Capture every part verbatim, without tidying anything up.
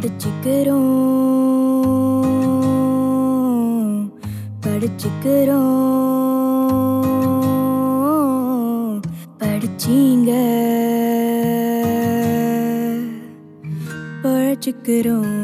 படிச்சுக்கிறோம் படிச்சுக்கிறோம் படிச்சீங்க பழச்சுக்கிறோம்.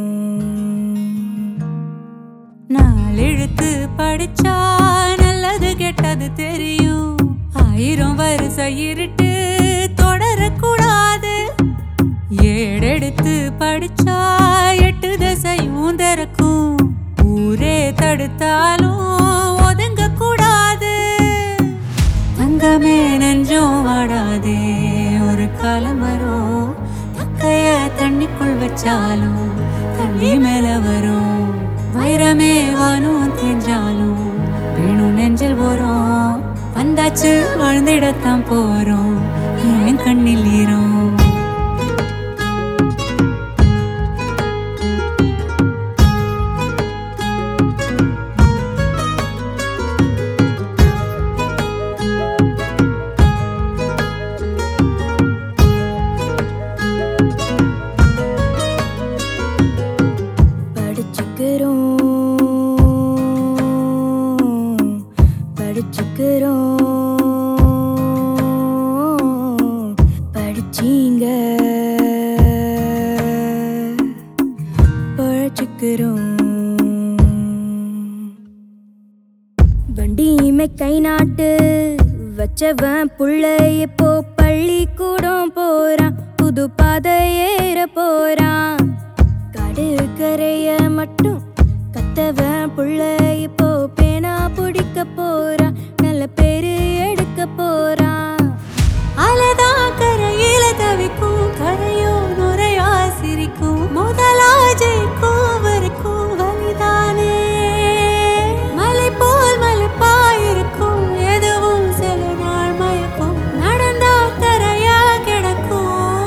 நாலெழுத்து படிச்சா நல்லது கெட்டது தெரியும். ஆயிரம் வருஷ இருட்டு தொடரக்கூடாது. ஏடெடுத்து படிச்சா எட்டு திசையும் திறக்கும். ஊரே தடுத்தாலும் ஒதுங்க கூடாது. தங்கமே நெஞ்சோம் வாடாதே, ஒரு காலம் வரும். தக்கைய தண்ணிக்குள் வச்சாலும் தண்ணி மேல வரும். வைரமே வானும் தெரிஞ்சாலும் வேணும் நெஞ்சில் போறோம். வந்தாச்சு வாழ்ந்திடத்தான் போறோம், என் கண்ணில் ஈரும். படிச்சுக்கிறோம் படிச்சீங்க பழச்சுக்கிறோம். வண்டியுமே கை நாட்டு வச்சவன் புள்ள இப்போ பள்ளிக்கூடம் போறான். புது பாதை ஏற போறான். கடற்கரைய மட்டும் கத்தவன் புள்ள இப்போ பேனா பிடிக்க போறான். நல்ல பேரு எடுக்க போறான். அலதான் கரையில தவிக்கும், கரையோ நுரையா சிரிக்கும். முதலா ஜெயிக்கும் வரைக்கும் வலிதானே. மலை போல் மலைப்பாயிருக்கும், எதுவும் சில நாள் மயக்கும். நடந்தா கரையா கிடக்கும்.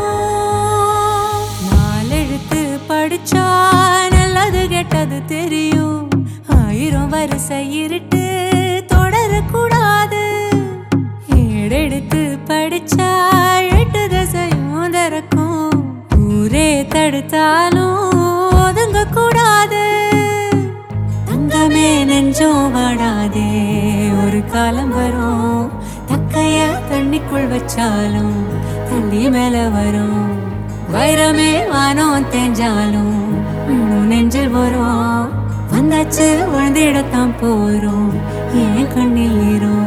நாலெழுத்து படிச்சா நல்லது கெட்டது தெரியும். ஆயிரம் வருஷ இருட்டு தொடரக்கூடாது. ஏடெடுத்து படிச்சா எட்டு திசையும் திறக்கும். ஊரே தடுத்தாலும் ஒதுங்க கூடாது. தங்கமே நெஞ்சோம் வாடாதே, ஒரு காலம் வரும். தக்கைய தண்ணிக்குள் வச்சாலும் தண்ணி மேல வரும். வைரமே வானம் தெரிஞ்சாலும் நெஞ்சில் வரும். வந்தாச்சு வாழ்ந்திடத்தான் போறோம், என் கண்ணில் ஈரும்.